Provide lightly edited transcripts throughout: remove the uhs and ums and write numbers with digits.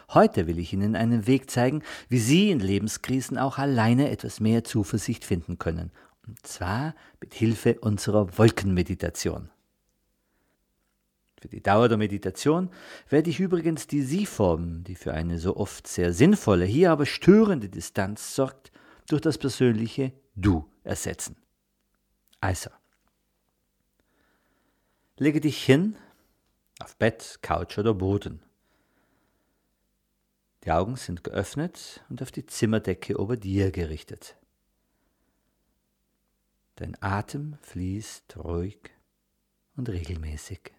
Heute will ich Ihnen einen Weg zeigen, wie Sie in Lebenskrisen auch alleine etwas mehr Zuversicht finden können. Und zwar mit Hilfe unserer Wolkenmeditation. Für die Dauer der Meditation werde ich übrigens die Sie-Form, die für eine so oft sehr sinnvolle, hier aber störende Distanz sorgt, durch das persönliche Du ersetzen. Also, lege dich hin, auf Bett, Couch oder Boden. Die Augen sind geöffnet und auf die Zimmerdecke über dir gerichtet. Dein Atem fließt ruhig und regelmäßig.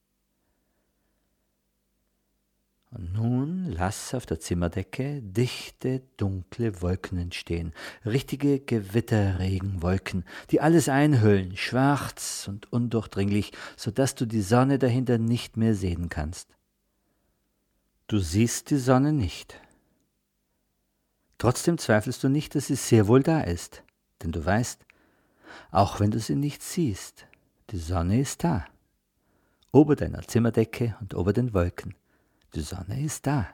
Und nun lass auf der Zimmerdecke dichte, dunkle Wolken entstehen, richtige Gewitterregenwolken, die alles einhüllen, schwarz und undurchdringlich, sodass du die Sonne dahinter nicht mehr sehen kannst. Du siehst die Sonne nicht. Trotzdem zweifelst du nicht, dass sie sehr wohl da ist, denn du weißt, auch wenn du sie nicht siehst, die Sonne ist da, ober deiner Zimmerdecke und ober den Wolken. Die Sonne ist da.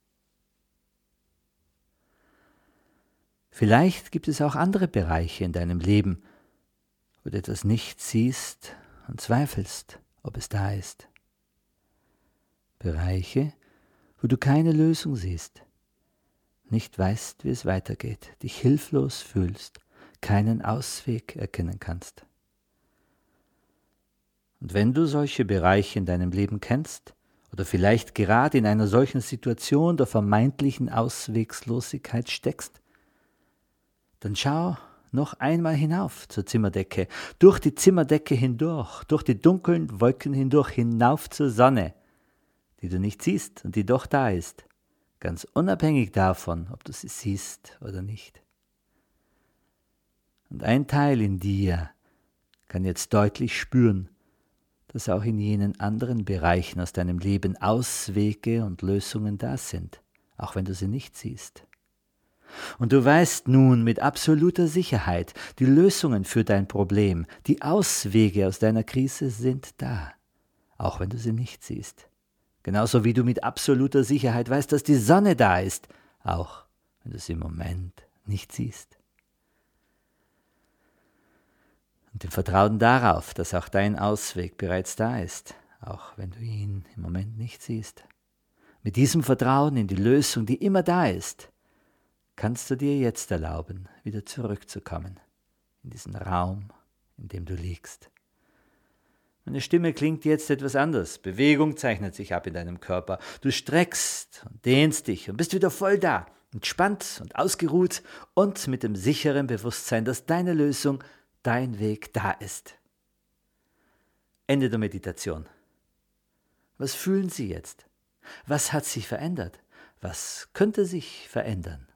Vielleicht gibt es auch andere Bereiche in deinem Leben, wo du etwas nicht siehst und zweifelst, ob es da ist. Bereiche, wo du keine Lösung siehst, nicht weißt, wie es weitergeht, dich hilflos fühlst, keinen Ausweg erkennen kannst. Und wenn du solche Bereiche in deinem Leben kennst, oder vielleicht gerade in einer solchen Situation der vermeintlichen Auswegslosigkeit steckst, dann schau noch einmal hinauf zur Zimmerdecke, durch die Zimmerdecke hindurch, durch die dunklen Wolken hindurch, hinauf zur Sonne, die du nicht siehst und die doch da ist, ganz unabhängig davon, ob du sie siehst oder nicht. Und ein Teil in dir kann jetzt deutlich spüren, dass auch in jenen anderen Bereichen aus deinem Leben Auswege und Lösungen da sind, auch wenn du sie nicht siehst. Und du weißt nun mit absoluter Sicherheit, die Lösungen für dein Problem, die Auswege aus deiner Krise sind da, auch wenn du sie nicht siehst. Genauso wie du mit absoluter Sicherheit weißt, dass die Sonne da ist, auch wenn du sie im Moment nicht siehst. Und im Vertrauen darauf, dass auch dein Ausweg bereits da ist, auch wenn du ihn im Moment nicht siehst. Mit diesem Vertrauen in die Lösung, die immer da ist, kannst du dir jetzt erlauben, wieder zurückzukommen in diesen Raum, in dem du liegst. Meine Stimme klingt jetzt etwas anders. Bewegung zeichnet sich ab in deinem Körper. Du streckst und dehnst dich und bist wieder voll da, entspannt und ausgeruht und mit dem sicheren Bewusstsein, dass deine Lösung, dein Weg da ist. Ende der Meditation. Was fühlen Sie jetzt? Was hat sich verändert? Was könnte sich verändern?